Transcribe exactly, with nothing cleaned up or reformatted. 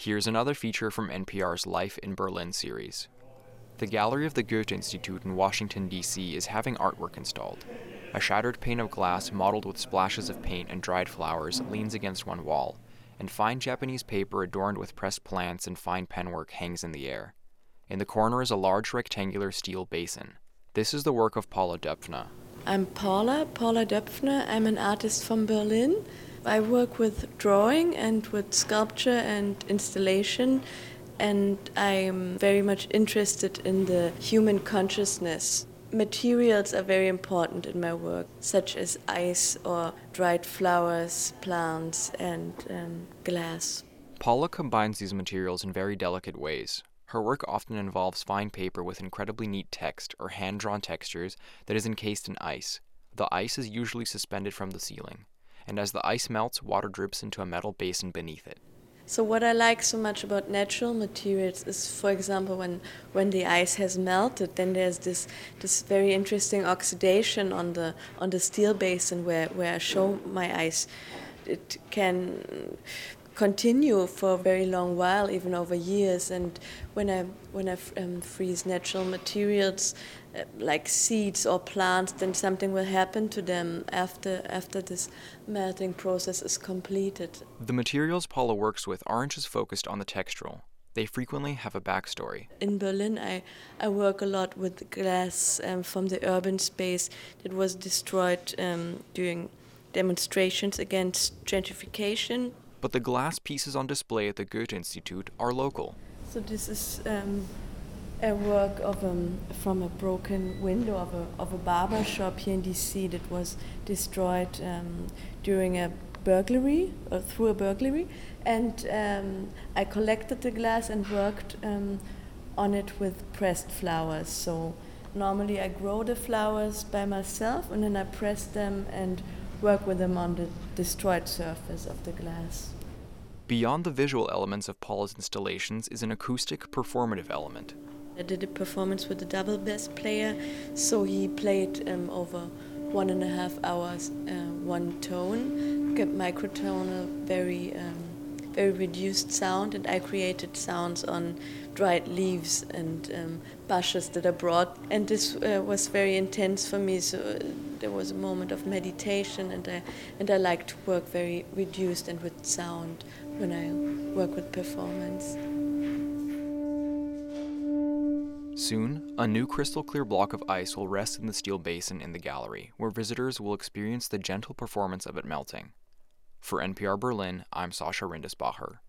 Here's another feature from N P R's Life in Berlin series. The gallery of the Goethe-Institut in Washington, D C is having artwork installed. A shattered pane of glass modeled with splashes of paint and dried flowers leans against one wall, and fine Japanese paper adorned with pressed plants and fine penwork hangs in the air. In the corner is a large rectangular steel basin. This is the work of Paula Döpfner. I'm Paula, Paula Döpfner. I'm an artist from Berlin. I work with drawing and with sculpture and installation, and I'm very much interested in the human consciousness. Materials are very important in my work, such as ice or dried flowers, plants, and um, glass. Paula combines these materials in very delicate ways. Her work often involves fine paper with incredibly neat text or hand-drawn textures that is encased in ice. The ice is usually suspended from the ceiling, and as the ice melts, water drips into a metal basin beneath it. So what I like so much about natural materials is, for example, when, when the ice has melted, then there's this this very interesting oxidation on the on the steel basin where, where I show my ice. It can continue for a very long while, even over years. And when I when I um, freeze natural materials uh, like seeds or plants, then something will happen to them after after this melting process is completed. The materials Paula works with aren't just focused on the textural. They frequently have a backstory. In Berlin, I, I work a lot with glass um, from the urban space that was destroyed um, during demonstrations against gentrification. But the glass pieces on display at the Goethe-Institut are local. So this is um, a work of um, from a broken window of a of a barber shop here in D C that was destroyed um, during a burglary or through a burglary, and um, I collected the glass and worked um, on it with pressed flowers. So normally I grow the flowers by myself, and then I press them and work with them on the destroyed surface of the glass. Beyond the visual elements of Paula's installations is an acoustic, performative element. I did a performance with a double bass player, so he played um, over one and a half hours uh, one tone, microtonal, very um, very reduced sound, and I created sounds on dried leaves and um, bushes that I brought, and this uh, was very intense for me. So uh, there was a moment of meditation, and I and I like to work very reduced and with sound when I work with performance. Soon, a new crystal clear block of ice will rest in the steel basin in the gallery, where visitors will experience the gentle performance of it melting. For N P R Berlin, I'm Sasha Rindisbacher.